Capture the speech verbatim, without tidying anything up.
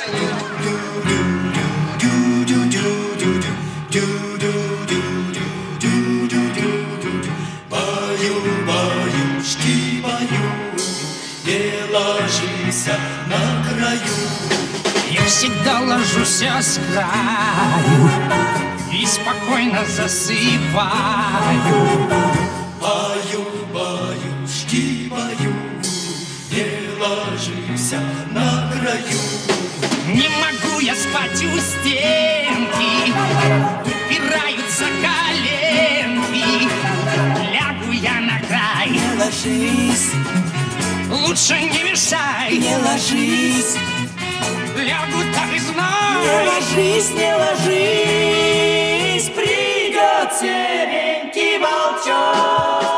Баю-баюшки, баю, не ложись на краю. Я всегда ложусь с краю и спокойно засыпаю. Баю-баюшки, баю, не ложись на краю. Не могу я спать у стенки, упираются коленки. Лягу я на край. Не ложись, лучше не мешай. не ложись, лягу так и знай. не ложись, не ложись, придет серенький волчок.